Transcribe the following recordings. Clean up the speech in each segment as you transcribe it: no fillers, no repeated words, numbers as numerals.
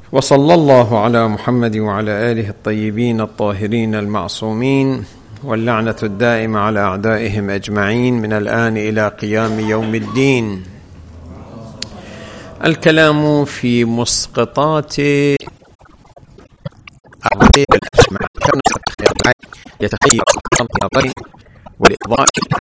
وصلى الله على محمد وعلى آله الطيبين الطاهرين المعصومين، واللعنة الدائمة على أعدائهم أجمعين من الآن إلى قيام يوم الدين. الكلام في مسقطات يتخيل النظر والإضاءة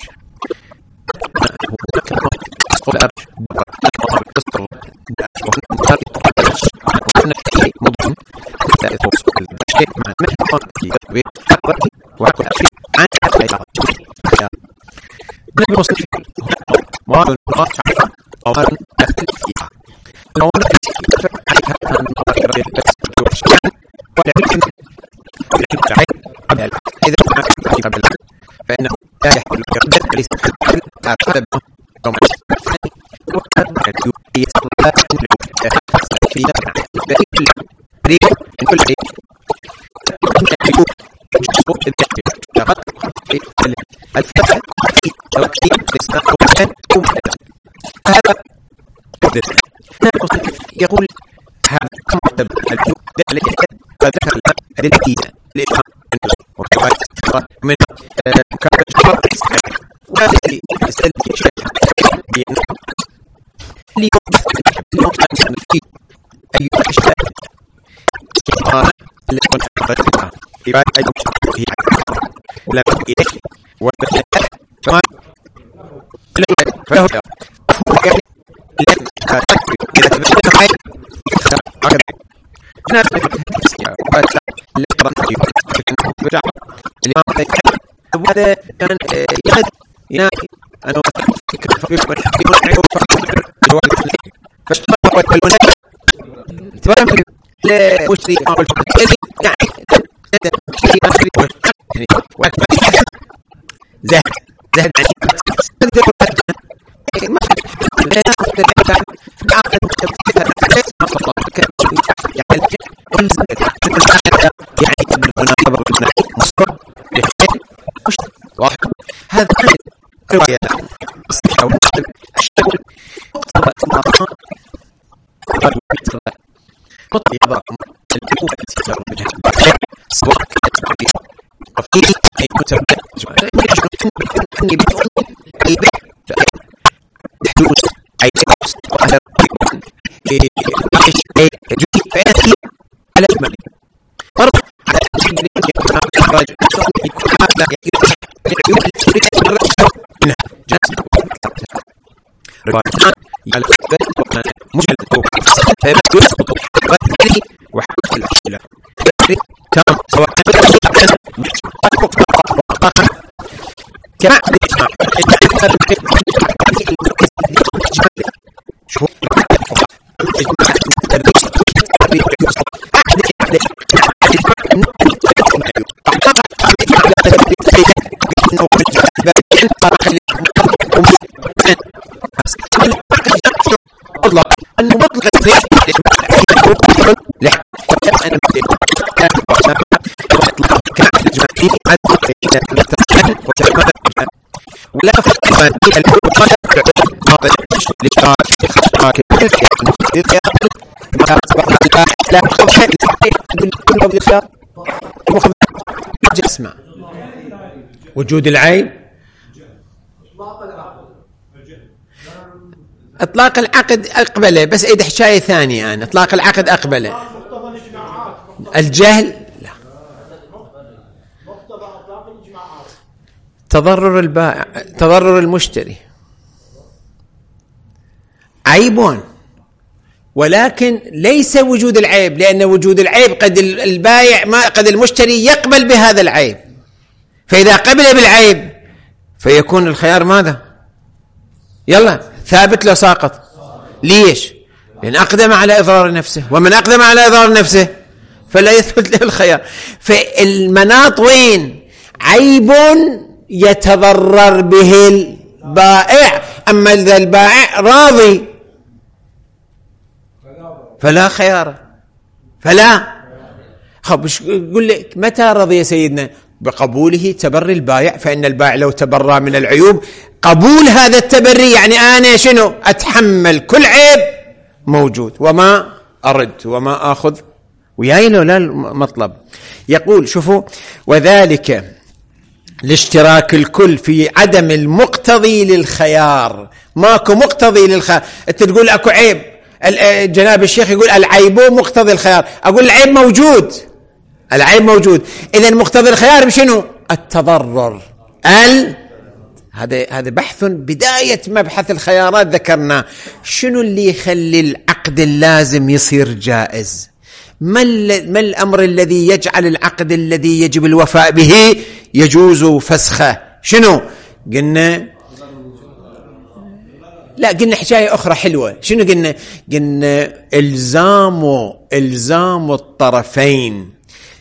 فإنه لا يحل ليس يقول هذا فذكر التي من هذا كان ينافي أنه زهد هذا رواية ولا اسمع وجود العيب. اطلاق العقد اقبله، بس ايد حكايه ثانيه. انا اطلاق العقد اقبله، الجهل لا. تضرر البائع، تضرر المشتري عيب، ولكن ليس وجود العيب، لأن وجود العيب قد البائع ما قد المشتري يقبل بهذا العيب، فإذا قبل بالعيب فيكون الخيار ماذا؟ يلا ثابت لو ساقط. ليش؟ لأن أقدم على إضرار نفسه، ومن أقدم على إضرار نفسه فلا يثبت له الخيار. فالمناط وين؟ عيب يتضرر به البائع، أما إذا البائع راضي فلا خيار، فلا. خب يقول لك متى رضي يا سيدنا؟ بقبوله تبري البائع، فإن البائع لو تبرى من العيوب قبول هذا التبري يعني أنا شنو؟ أتحمل كل عيب موجود وما أرد وما آخذ وياي لا المطلب. يقول شوفوا وذلك لاشتراك الكل في عدم المقتضي للخيار. ماكو مقتضي للخيار. انت تقول اكو عيب، جناب الشيخ يقول العيب مقتضي الخيار، اقول العيب موجود، العيب موجود، اذا مقتضي الخيار بشنو؟ التضرر. هذا بحث بداية مبحث الخيارات ذكرنا. شنو اللي يخلي العقد اللازم يصير جائز؟ ما الأمر الذي يجعل العقد الذي يجب الوفاء به يجوز فسخه؟ شنو قلنا؟ لا قلنا حكاية أخرى حلوة. شنو قلنا إلزام الطرفين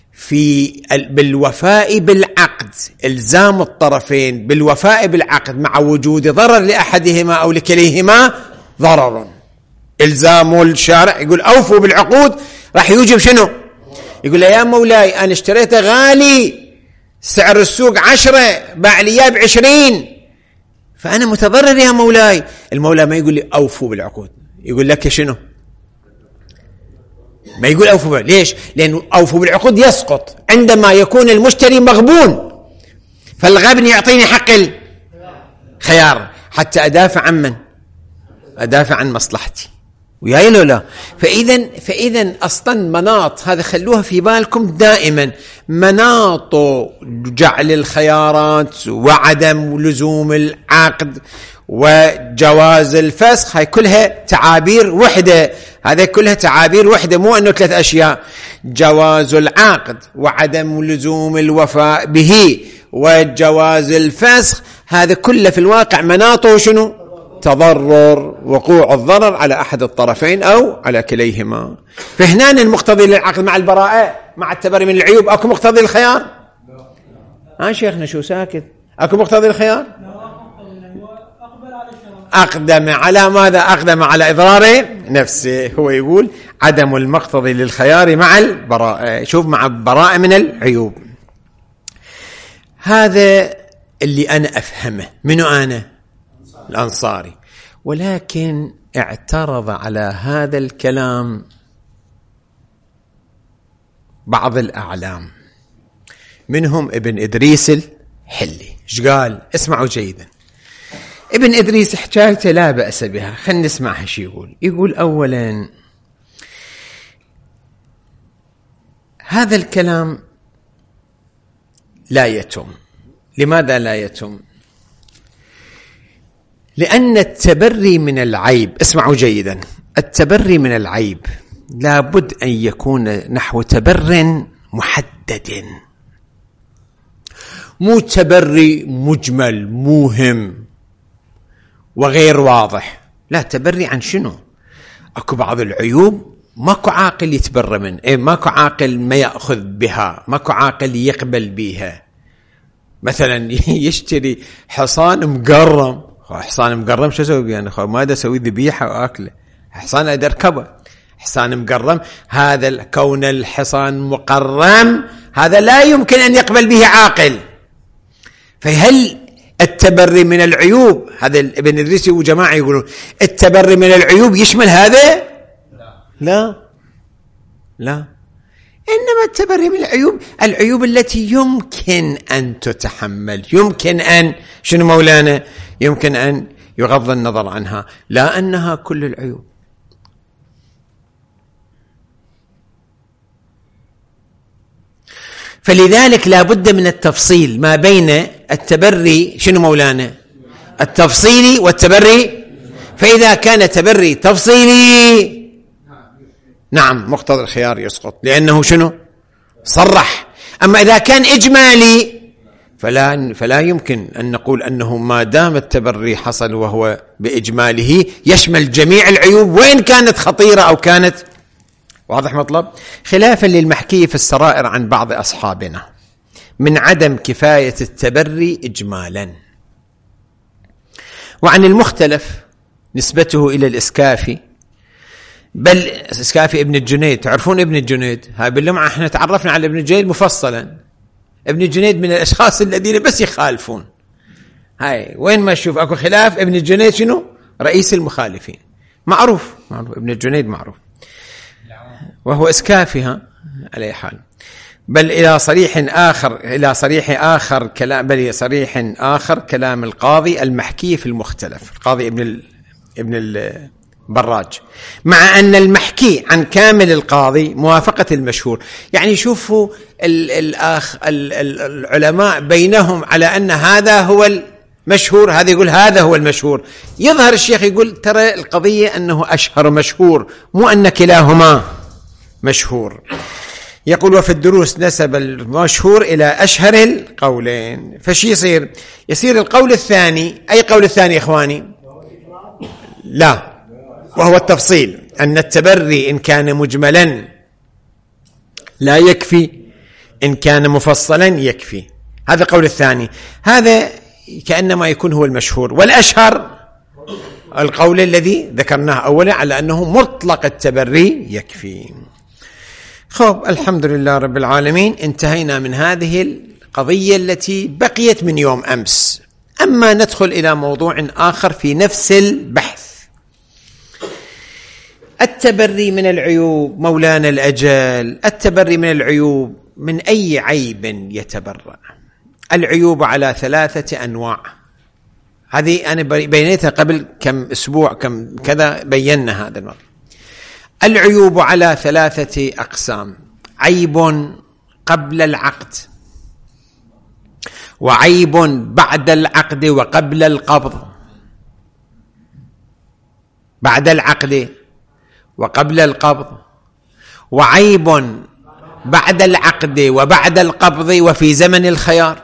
بالوفاء بالعقد، إلزام الطرفين بالوفاء بالعقد مع وجود ضرر لأحدهما أو لكليهما ضرر. إلزام الشارع يقول أوفوا بالعقود، راح يوجب شنو؟ يقول يا مولاي أنا اشتريته غالي، سعر السوق 10، باع لي اياه ب20، فأنا متضرر يا مولاي. المولى ما يقول لي أوفوا بالعقود، يقول لك شنو؟ ما يقول أوفوا. ليش؟ لأنه أوفوا بالعقود يسقط عندما يكون المشتري مغبون، فالغبن يعطيني حق الخيار حتى أدافع عن من؟ أدافع عن مصلحتي وياي لا. فإذا أصلا مناط، هذا خلوها في بالكم دائما، مناط جعل الخيارات وعدم لزوم العقد وجواز الفسخ، هاي كلها تعابير وحدة. هذا كلها تعابير وحدة، مو أنه 3 أشياء: جواز العقد وعدم لزوم الوفاء به وجواز الفسخ. هذا كله في الواقع مناطه شنو؟ تضرر، وقوع الضرر على أحد الطرفين أو على كليهما. فهنا المقتضي للعقد مع البراءة مع التبري من العيوب. أكو مقتضي الخيار؟ شيخنا شو ساكت؟ أكو مقتضي الخيار؟ أقدم على ماذا؟ أقدم على إضرار نفسه. هو يقول عدم المقتضي للخيار مع البراءة. شوف، مع البراءة من العيوب. هذا اللي أنا أفهمه. منو أنا؟ الأنصاري. ولكن اعترض على هذا الكلام بعض الأعلام، منهم ابن إدريس الحلي. ايش قال؟ اسمعوا جيدا. ابن إدريس حكايته لا بأس بها، خلينا نسمعها شو يقول. يقول أولا هذا الكلام لا يتم. لماذا لا يتم؟ لأن التبري من العيب، اسمعوا جيدا، التبري من العيب لابد أن يكون نحو تبر محدد، مو تبري مجمل موهم وغير واضح. لا، تبري عن شنو؟ أكو بعض العيوب ماكو عاقل يتبرى من، ماكو عاقل ما يأخذ بها، ماكو عاقل يقبل بها. مثلا يشتري حصان مقرم، حصان مقرم شو اسوي بيه انا؟ ما دا اسوي ذبيحه واكله، حصان ادي اركبه، حصان مقرم. هذا كون الحصان مقرم هذا لا يمكن ان يقبل به عاقل. فهل التبري من العيوب، هذا ابن إدريس وجماعه يقولون التبري من العيوب يشمل هذا؟ لا لا، إنما التبري من العيوب التي يمكن أن تتحمل، يمكن أن شنو مولانا؟ يمكن أن يغض النظر عنها، لا أنها كل العيوب. فلذلك لا بد من التفصيل ما بين التبري شنو مولانا؟ التفصيلي والتبري. فإذا كان تبري تفصيلي نعم مقتضى الخيار يسقط، لأنه شنو؟ صرح. أما إذا كان إجمالي فلا يمكن أن نقول أنه ما دام التبري حصل وهو بإجماله يشمل جميع العيوب وإن كانت خطيرة أو كانت. واضح مطلب؟ خلافا للمحكي في السرائر عن بعض أصحابنا من عدم كفاية التبري إجمالا، وعن المختلف نسبته إلى الإسكافي، بل إسكافي ابن الجنيد. تعرفون ابن الجنيد؟ هاي باللمعة احنا تعرفنا على ابن الجنيد مفصلا. ابن الجنيد من الأشخاص الذين بس يخالفون. هاي وين ما تشوف اكو خلاف ابن الجنيد شنو؟ رئيس المخالفين، معروف ابن الجنيد معروف. وهو إسكافها على حال. بل إلى صريح آخر كلام القاضي المحكي في المختلف، القاضي ابن البراج، مع أن المحكي عن كامل القاضي موافقة المشهور. يعني شوفوا العلماء بينهم على أن هذا هو المشهور، هذا يقول هذا هو المشهور. يظهر الشيخ يقول ترى القضية أنه أشهر مشهور، مو أن كلاهما مشهور. يقول وفي الدروس نسب المشهور إلى أشهر القولين. فشي يصير القول الثاني. أي قول الثاني إخواني؟ لا، وهو التفصيل، أن التبري إن كان مجملا لا يكفي، إن كان مفصلا يكفي. هذا القول الثاني، هذا كأنما يكون هو المشهور. والأشهر القول الذي ذكرناه أولا على أنه مطلق التبري يكفي. خب، الحمد لله رب العالمين، انتهينا من هذه القضية التي بقيت من يوم أمس. أما ندخل إلى موضوع آخر في نفس البحث. التبري من العيوب. مولانا الأجل، التبري من العيوب، من أي عيب يتبرأ؟ العيوب على 3 أنواع. هذه أنا بينتها قبل كم أسبوع كم كذا، بينا هذا الموضوع. العيوب على 3 أقسام: عيب قبل العقد، وعيب بعد العقد وقبل القبض، بعد العقد وقبل القبض، وعيب بعد العقد وبعد القبض وفي زمن الخيار.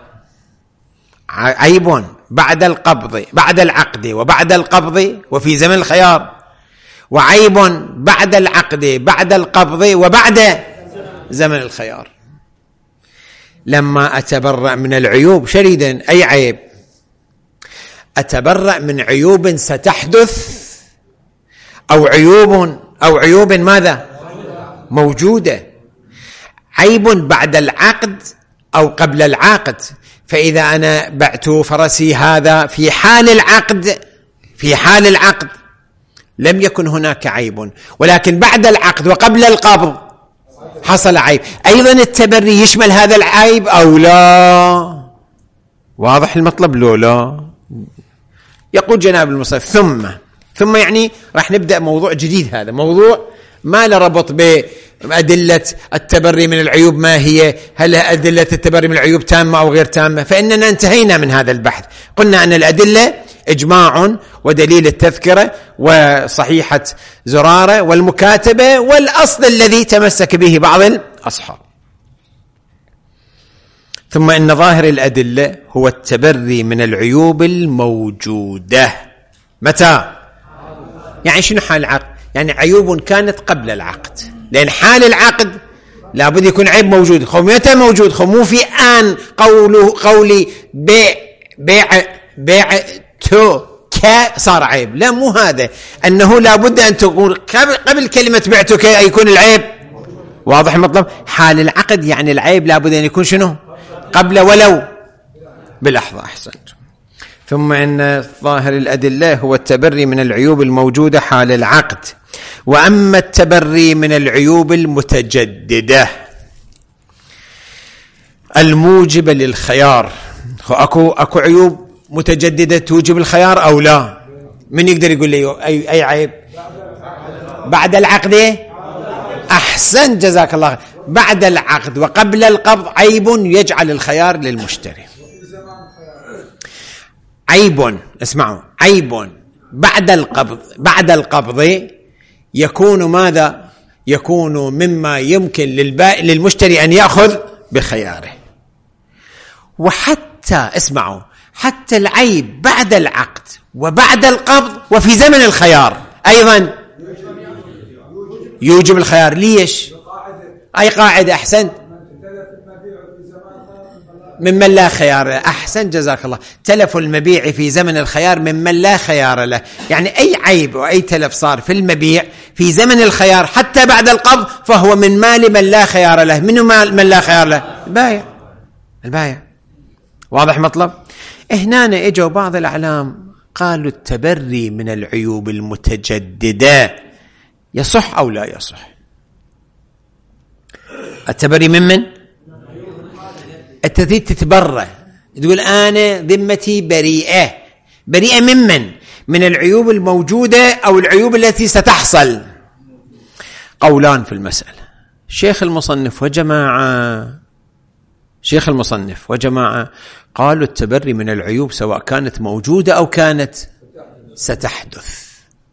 عيب بعد العقد وبعد القبض وفي زمن الخيار، وعيب بعد العقد بعد القبض وبعد زمن الخيار. لما أتبرأ من العيوب شريدا، أي عيب؟ أتبرأ من عيوب ستحدث أو عيوب ماذا؟ موجودة. عيب بعد العقد أو قبل العقد، فإذا أنا بعت فرسي هذا في حال العقد لم يكن هناك عيب، ولكن بعد العقد وقبل القبض حصل عيب. أيضا التبري يشمل هذا العيب أو لا؟ واضح المطلب؟ لا. يقول جناب المصنف ثم يعني راح نبدأ موضوع جديد. هذا موضوع ما له ربط بأدلة التبري من العيوب ما هي، هل أدلة التبري من العيوب تامة أو غير تامة. فإننا انتهينا من هذا البحث، قلنا أن الأدلة إجماع ودليل التذكرة وصحيحة زرارة والمكاتبة والأصل الذي تمسك به بعض الأصحاب. ثم إن ظاهر الأدلة هو التبري من العيوب الموجودة. متى؟ يعني شنو حال العقد؟ يعني عيوب كانت قبل العقد، لأن حال العقد لابد يكون عيب موجود. متى موجود؟ مو في آن قولي بيع تو صار عيب، لا، مو هذا. أنه لابد أن تكون قبل كلمة بعتك يكون العيب. واضح المطلب؟ حال العقد يعني العيب لابد أن يكون شنو؟ قبل ولو بلحظة. أحسنت. ثم إن ظاهر الأدلة هو التبري من العيوب الموجودة حال العقد. وأما التبري من العيوب المتجددة الموجبة للخيار، أكو عيوب متجددة توجب الخيار أو لا؟ من يقدر يقول لي أي عيب؟ بعد العقد. أحسن، جزاك الله. بعد العقد وقبل القبض عيب يجعل الخيار للمشتري. عيب، اسمعوا، عيب بعد القبض يكون ماذا؟ يكون مما يمكن للمشتري أن يأخذ بخياره. وحتى اسمعوا، حتى العيب بعد العقد وبعد القبض وفي زمن الخيار أيضا يوجب الخيار. ليش؟ أي قاعدة؟ أحسن، ممن لا خيار له. أحسن، جزاك الله. تلف المبيع في زمن الخيار ممن لا خيار له، يعني أي عيب وأي تلف صار في المبيع في زمن الخيار حتى بعد القبض فهو من مال من لا خيار له. منو مال من لا خيار له؟ البائع. واضح مطلب؟ هنا اجوا بعض الأعلام قالوا التبري من العيوب المتجددة يصح أو لا يصح؟ التبري من التي تتبرى، تقول أنا ذمتي بريئة. بريئة من العيوب الموجودة أو العيوب التي ستحصل. قولان في المسألة. شيخ المصنف وجماعة قالوا التبري من العيوب سواء كانت موجودة أو كانت ستحدث.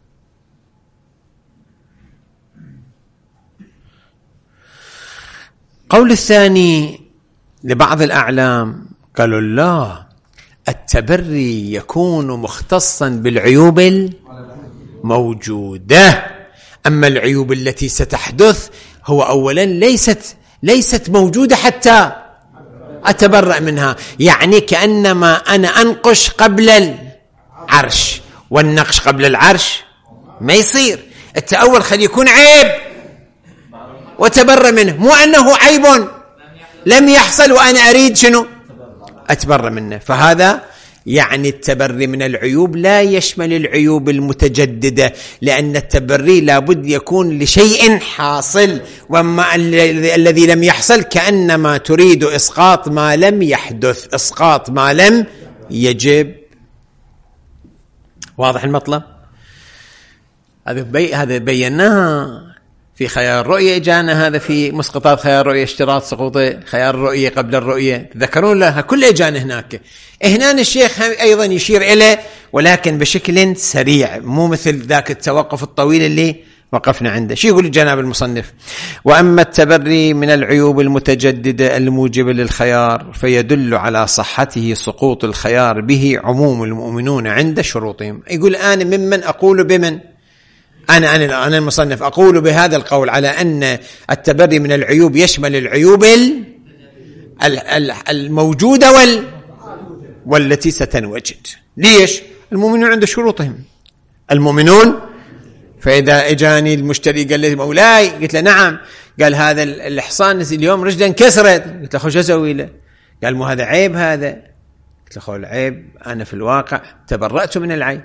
قول الثاني لبعض الأعلام قالوا لا، التبري يكون مختصا بالعيوب الموجودة، أما العيوب التي ستحدث هو أولا ليست موجودة حتى أتبرأ منها. يعني كأنما أنا أنقش قبل العرش، والنقش قبل العرش ما يصير. التأول خلي يكون عيب وتبرأ منه، مو أنه عيب لم يحصل وأنا أريد شنو أتبرأ منه. فهذا يعني التبري من العيوب لا يشمل العيوب المتجددة، لأن التبري لابد يكون لشيء حاصل، وما الذي لم يحصل كأنما تريد إسقاط ما لم يحدث، إسقاط ما لم يجب. واضح المطلب؟ هذا بيناها في خيار الرؤية، جانا هذا في مسقطات خيار الرؤية، اشتراط سقوط خيار الرؤية قبل الرؤية، تذكرون لها كل جانا هناك. هنا الشيخ أيضا يشير إليه ولكن بشكل سريع، مو مثل ذاك التوقف الطويل اللي وقفنا عنده. شو يقول جناب المصنف؟ وأما التبري من العيوب المتجددة الموجبة للخيار فيدل على صحته سقوط الخيار به عموم المؤمنون عند شروطهم. يقول أنا ممن أقول بمن أنا المصنف أقول بهذا القول على أن التبري من العيوب يشمل العيوب الموجودة والتي ستنوجد. ليش؟ المؤمنون عند شروطهم. المؤمنون، فإذا اجاني المشتري قال لي مولاي، قلت له نعم، قال هذا الحصان اليوم رجله انكسرت، قلت له خو شو اسوي له؟ قال مو هذا عيب، هذا قلت له خو العيب أنا في الواقع تبرأت من العيب.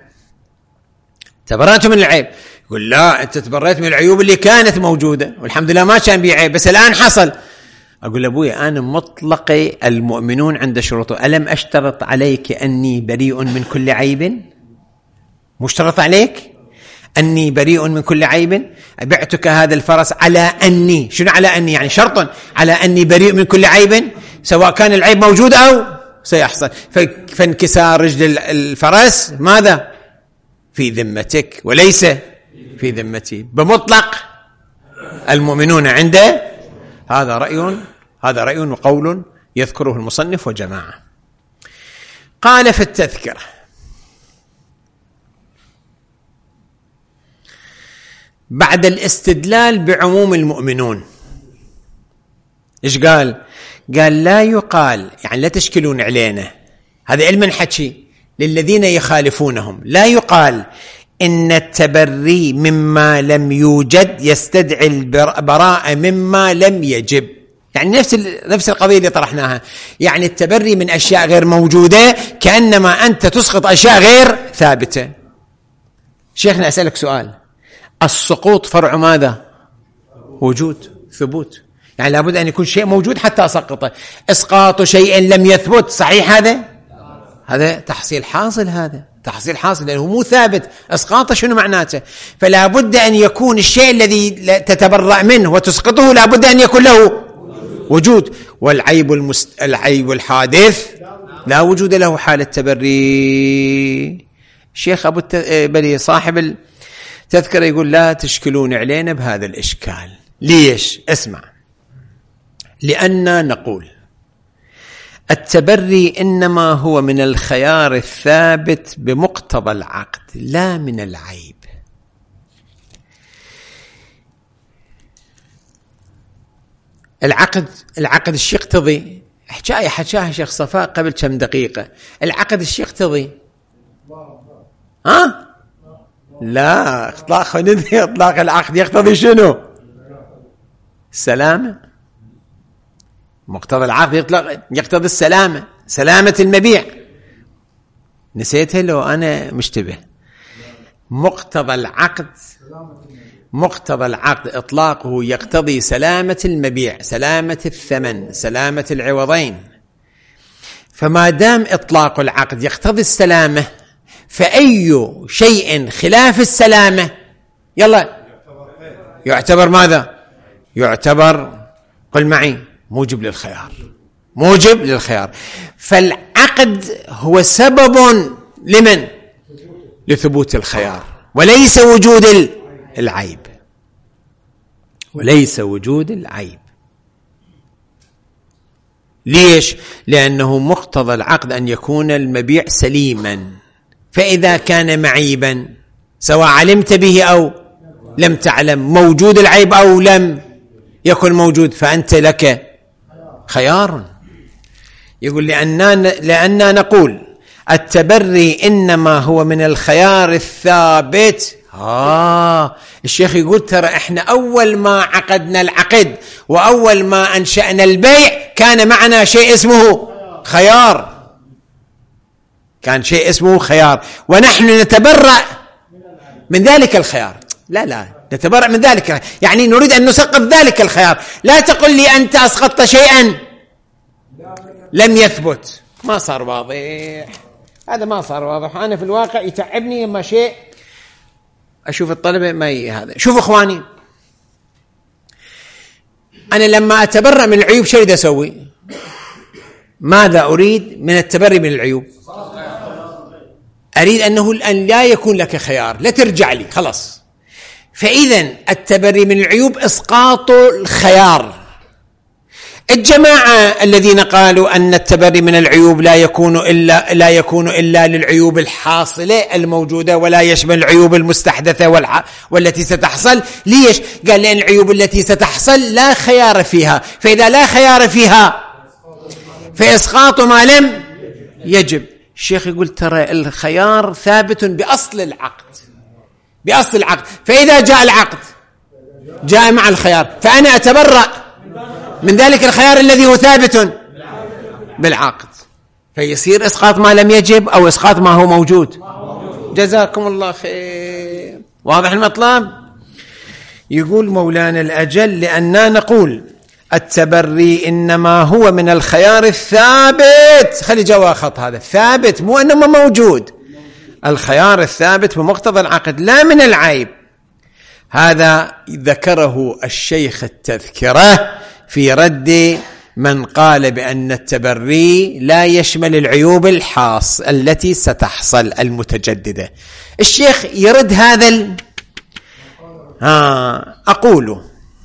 يقول لا، أنت تبرأت من العيوب اللي كانت موجودة والحمد لله ما كان بي عيب، بس الآن حصل. أقول أبوي أنا مطلق المؤمنون عند شروطه، ألم أشترط عليك أني بريء من كل عيب؟ مشترط عليك أني بريء من كل عيب؟ أبعتك هذا الفرس على أني، شنو على أني؟ يعني شرط على أني بريء من كل عيب سواء كان العيب موجود أو سيحصل. فانكسار رجل الفرس ماذا؟ في ذمتك وليس في ذمتي بمطلق المؤمنون عنده. هذا رأي وقول يذكره المصنف وجماعة. قال في التذكرة بعد الاستدلال بعموم المؤمنون إيش قال؟ قال لا يقال، يعني لا تشكلون علينا، هذا علم حكي للذين يخالفونهم، لا يقال إن التبري مما لم يوجد يستدعي البراءة مما لم يجب. يعني نفس القضية اللي طرحناها، يعني التبري من أشياء غير موجودة كأنما أنت تسقط أشياء غير ثابتة. شيخنا أسألك سؤال، السقوط فرع ماذا؟ وجود، ثبوت، يعني لابد أن يكون شيء موجود حتى أسقطه. إسقاط شيء لم يثبت صحيح هذا تحصيل حاصل، هذا تحصيل حاصل لأنه مو ثابت. إسقاطه شنو معناته؟ فلا بد أن يكون الشيء الذي تتبرأ منه وتسقطه لا بد أن يكون له وجود. والعيب العيب الحادث لا وجود له حال التبري. الشيخ أبو بلي صاحب التذكرة يقول لا تشكلون علينا بهذا الإشكال. ليش؟ اسمع، لأننا نقول التبري إنما هو من الخيار الثابت بمقتضى العقد لا من العيب. العقد الشيء يقتضي، حكاها شيخ صفاء قبل كم دقيقة، العقد الشيء يقتضي لا إطلاق العقد يقتضي شنو؟ السلامة. مقتضى العقد يقتضي السلامة، سلامة المبيع. نسيتها لو أنا مشتبه. مقتضى العقد مقتضى العقد إطلاقه يقتضي سلامة المبيع، سلامة الثمن، سلامة العوضين. فما دام إطلاق العقد يقتضي السلامة، فأي شيء خلاف السلامة يلا يعتبر ماذا؟ يعتبر، قل معي، موجب للخيار، موجب للخيار. فالعقد هو سبب لمن؟ لثبوت الخيار، وليس وجود العيب، وليس وجود العيب. ليش؟ لأنه مقتضى العقد أن يكون المبيع سليما، فإذا كان معيبا سواء علمت به أو لم تعلم، موجود العيب أو لم يكن موجود، فأنت لك خيار. يقول لأننا نقول التبري إنما هو من الخيار الثابت. الشيخ يقول ترى إحنا أول ما عقدنا العقد وأول ما أنشأنا البيع كان معنا شيء اسمه خيار، كان شيء اسمه خيار، ونحن نتبرأ من ذلك الخيار. لا نتبرأ من ذلك، يعني نريد أن نسقط ذلك الخيار. لا تقل لي أنت أسقطت شيئا لم يثبت. ما صار واضح هذا، ما صار واضح. أنا في الواقع يتعبني لما شيء أشوف الطلبة ما هذا. شوفوا إخواني، أنا لما أتبرأ من العيوب شو أريد أسوي؟ ماذا أريد من التبري من العيوب؟ أريد أن لا يكون لك خيار، لا ترجع لي خلاص. فإذا التبري من العيوب إسقاط الخيار. الجماعة الذين قالوا أن التبري من العيوب لا يكون إلا للعيوب الحاصلة الموجودة ولا يشمل العيوب المستحدثة والتي ستحصل. ليش؟ قال لأن العيوب التي ستحصل لا خيار فيها، فإذا لا خيار فيها فإسقاط ما لم يجب. الشيخ يقول ترى الخيار ثابت بأصل العقد، بأصل العقد، فإذا جاء العقد جاء مع الخيار، فأنا أتبرأ من ذلك الخيار الذي هو ثابت بالعقد، فيصير إسقاط ما لم يجب أو إسقاط ما هو موجود. جزاكم الله خير. واضح المطلب؟ يقول مولانا الأجل لأننا نقول التبري إنما هو من الخيار الثابت. خلي جوا خط هذا ثابت، مو إنما موجود، الخيار الثابت بمقتضى العقد لا من العيب. هذا ذكره الشيخ التذكرة في رد من قال بأن التبري لا يشمل العيوب التي ستحصل المتجددة. الشيخ يرد هذا أقوله.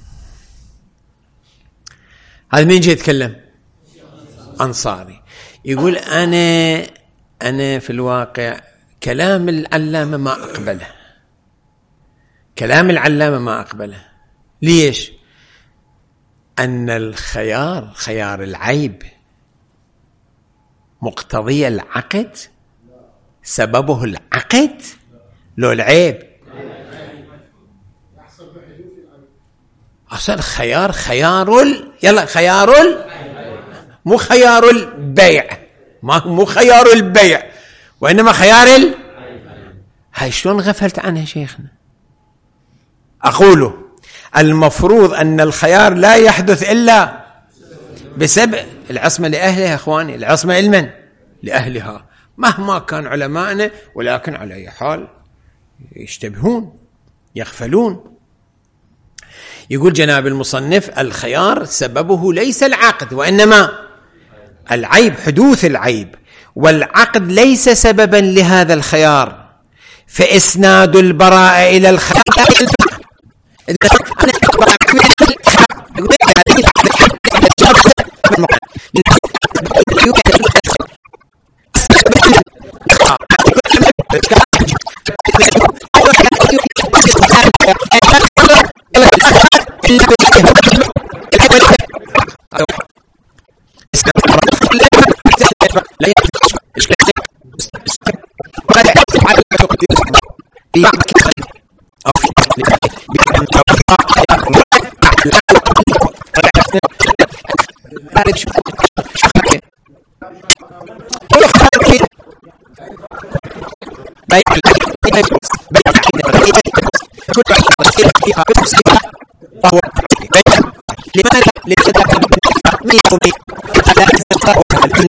هذا مين جاي يتكلم؟ أنصاري. يقول أنا في الواقع كلام العلامة ما أقبله، كلام العلامة ما أقبله. ليش؟ أن الخيار، خيار العيب، مقتضي العقد، سببه العقد لو العيب. أصل خيار يلا خيار مو خيار البيع، مو خيار البيع، وإنما خيار هاي شلون غفلت عنها شيخنا؟ أقوله المفروض أن الخيار لا يحدث إلا بسبب العصمة لأهلها. أخواني العصمة علما لأهلها مهما كان علماءنا، ولكن على أي حال يشتبهون يغفلون. يقول جناب المصنف الخيار سببه ليس العقد وإنما العيب، حدوث العيب، والعقد ليس سببا لهذا الخيار، فإسناد البراءة إلى الخيار وهو لماذا؟ لتتكلم من يومي على استقرار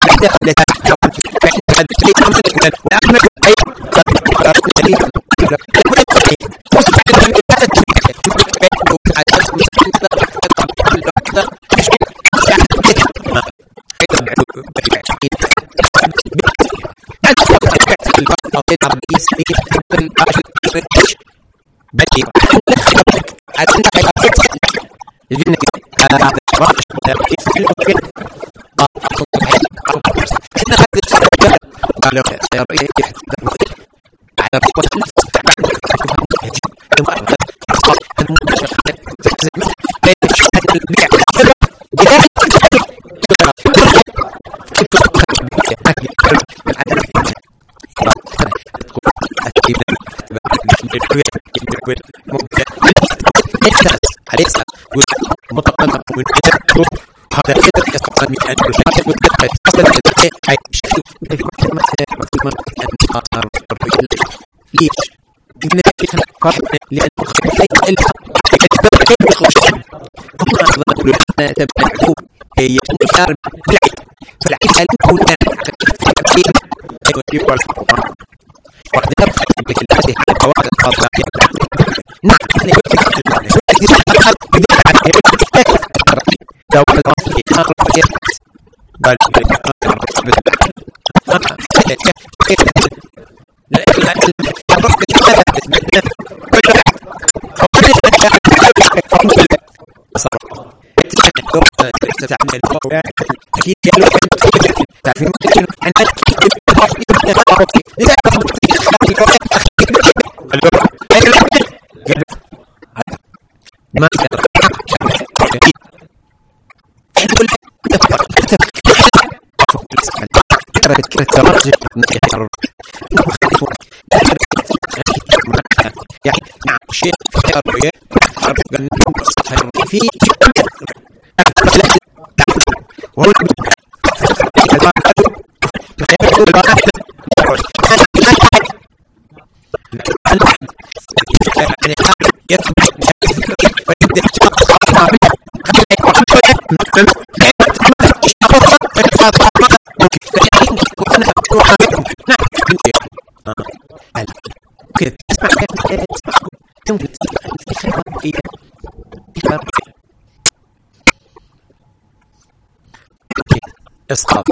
اسقاط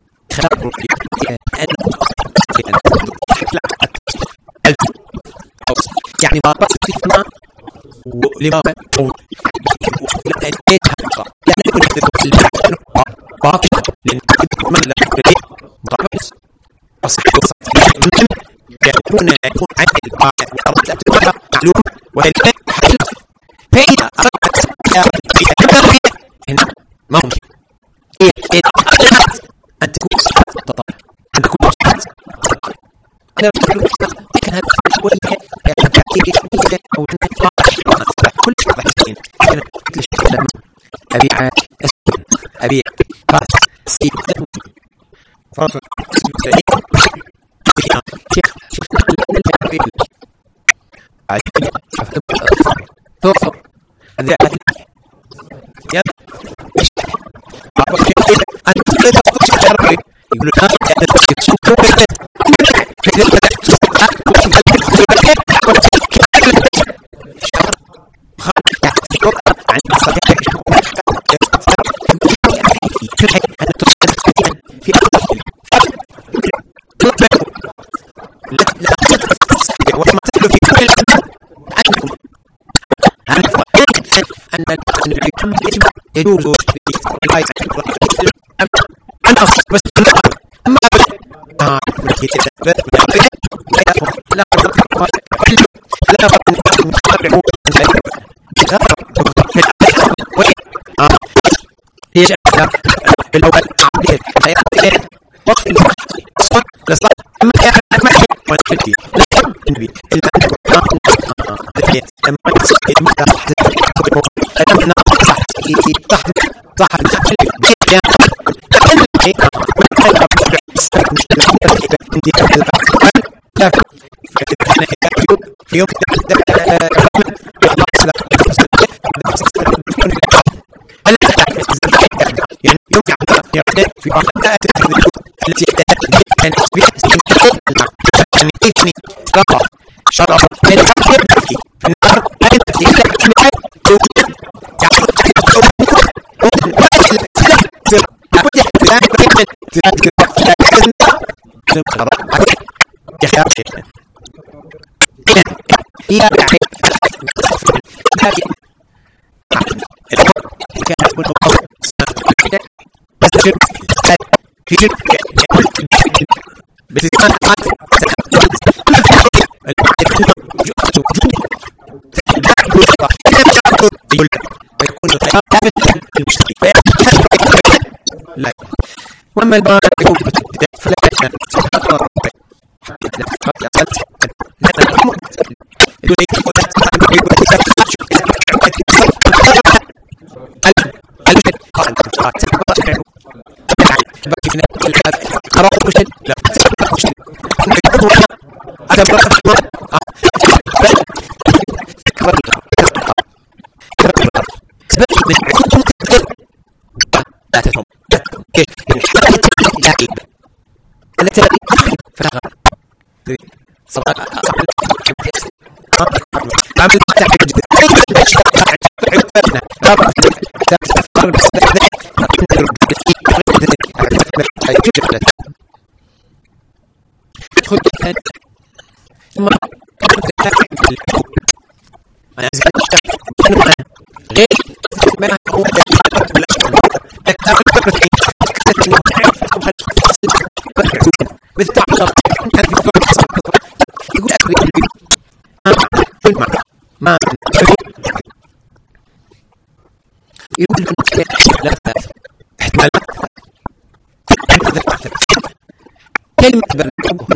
يعني ما بصينا لما يعني كل باطل لان من لا يدري ضعف يكون عن الباطل معلوم وهي فإذا أردت هنا ما ممكن أن تكون أن تكون لكن هذا شوية أو كل بحثين كل شيء أبيع أبيع راس سيد فرصة يجوز أنا بس ما في يوم يعني يمكن أن في بعض التي أن تصبح يعني إثني رقم شرع في النار لا ينتفي إلا وأما البراءة فلا ما احتمال كلمة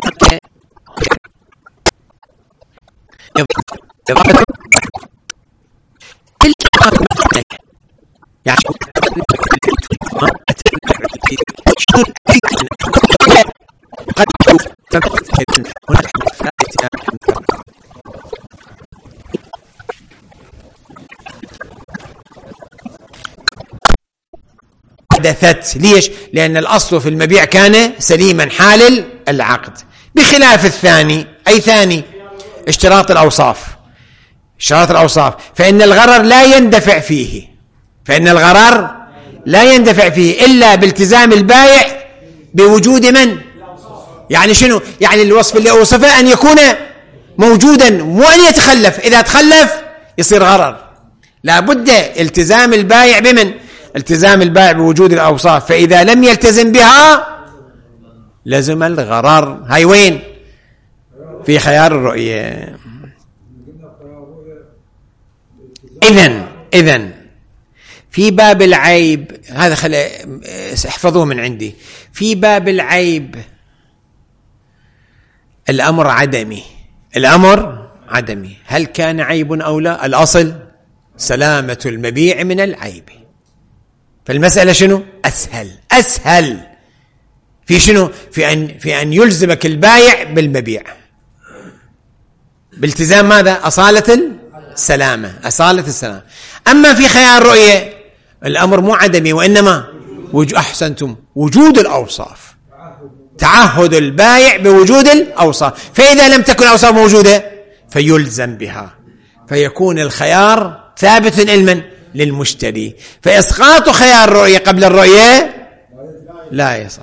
حدثت. ليش؟ لأن الأصل في المبيع كان سليما حال العقد، بخلاف الثاني. أي ثاني؟ اشتراط الأوصاف. اشتراط الأوصاف فإن الغرر لا يندفع فيه، فإن الغرر لا يندفع فيه إلا بالتزام البائع بوجود من؟ يعني شنو؟ يعني الوصف اللي أوصفه أن يكون موجودا وأن يتخلف. إذا تخلف يصير غرر. لا بد التزام البائع بمن؟ التزام البائع بوجود الأوصاف، فإذا لم يلتزم بها لزم الغرر. هاي وين؟ في خيار الرؤية. إذن في باب العيب هذا احفظوه من عندي. في باب العيب الأمر عدمي. الأمر عدمي. هل كان عيب أو لا؟ الأصل سلامة المبيع من العيب. فالمسألة شنو؟ أسهل في شنو؟ في أن يلزمك البايع بالمبيع بالتزام ماذا؟ أصالة السلامة. أما في خيار الرؤية الأمر مو عدمي، وإنما أحسنتم وجود الأوصاف، تعهد البايع بوجود الأوصاف. فإذا لم تكن الأوصاف موجودة فيلزم بها، فيكون الخيار ثابت علما للمشتري. فإسقاط خيار الرؤية قبل الرؤية لا يصح.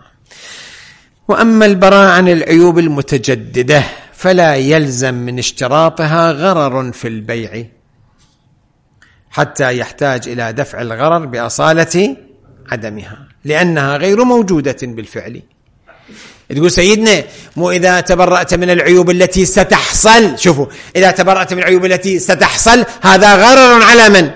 وأما البراءة عن العيوب المتجددة فلا يلزم من اشتراطها غرر في البيع حتى يحتاج إلى دفع الغرر بأصالة عدمها، لأنها غير موجودة بالفعل. تقول سيدنا مو إذا تبرأت من العيوب التي ستحصل، شوفوا إذا تبرأت من العيوب التي ستحصل هذا غرر على من؟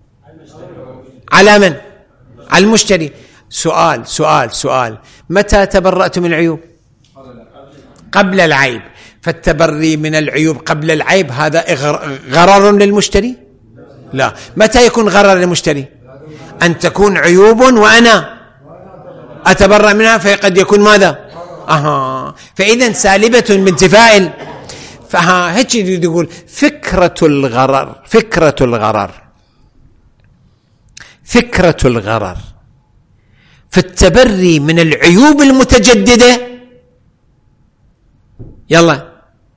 على المشتري. سؤال متى تبرأت من العيوب؟ قبل العيب. فالتبري من العيوب قبل العيب هذا غرر للمشتري؟ لا. متى يكون غرر للمشتري؟ أن تكون عيوب وأنا أتبرأ منها، فقد يكون ماذا؟ فإذا سالبة بانتفاء. هيك يقول فكرة الغرر فكرة الغرر في التبري من العيوب المتجددة يلا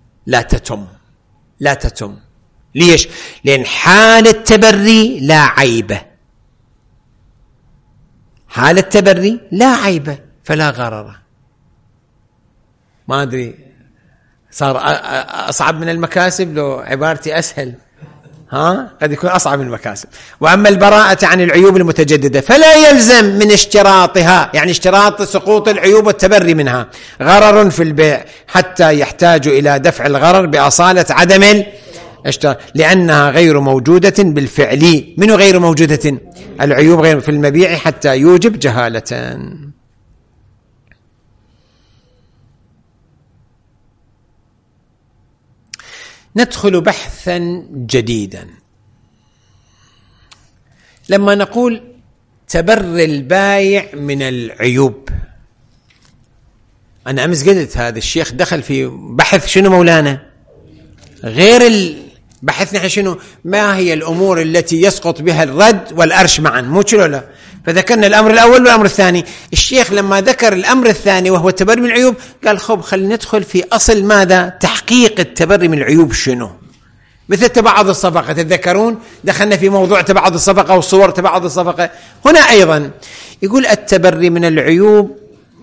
لا تتم. ليش؟ لأن حال التبري لا عيبة، حال التبري لا عيبة فلا غرر. ما أدري صار أصعب من المكاسب لو عبارتي أسهل، قد يكون أصعب من المكاسب. وأما البراءة عن العيوب المتجددة فلا يلزم من اشتراطها، يعني اشتراط سقوط العيوب والتبري منها، غرر في البيع حتى يحتاج إلى دفع الغرر بأصالة عدم لأنها غير موجودة بالفعل. منه غير موجودة؟ العيوب غير في المبيع حتى يوجب جهالة. ندخل بحثا جديدا. لما نقول تبري البايع من العيوب، أنا أمس قلت هذا الشيخ دخل في بحث شنو مولانا غير بحثنا احنا شنو ما هي الأمور التي يسقط بها الرد والأرش معا، مو شنو لا. فذكرنا الأمر الأول والأمر الثاني. الشيخ لما ذكر الأمر الثاني وهو التبري من العيوب قال خب خلينا ندخل في أصل ماذا تحقيق التبري من العيوب شنو، مثل تبعض الصفقة. تتذكرون دخلنا في موضوع تبعض الصفقة وصور تبعض الصفقة. هنا أيضا يقول التبري من العيوب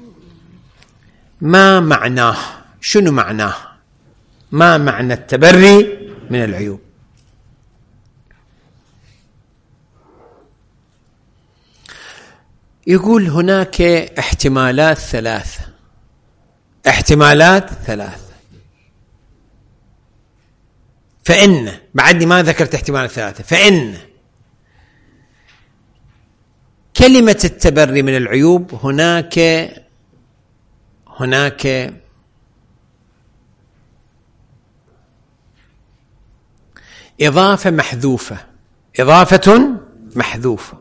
ما معناه، شنو معناه، ما معنى التبري من العيوب؟ يقول هناك احتمالات ثلاثة. فإن بعدني ما ذكرت احتمالات ثلاثة. فإن كلمة التبري من العيوب هناك إضافة محذوفة.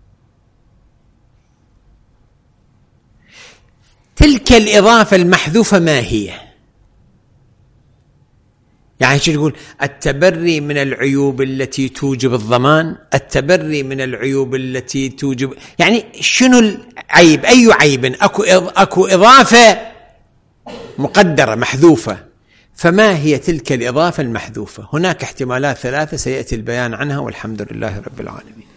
تلك الإضافة المحذوفة ما هي؟ يعني شو تقول التبري من العيوب التي توجب الضمان، التبري من العيوب التي توجب، يعني شنو العيب؟ أي عيب؟ أكو إضافة مقدرة محذوفة، فما هي تلك الإضافة المحذوفة؟ هناك احتمالات ثلاثة سيأتي البيان عنها، والحمد لله رب العالمين.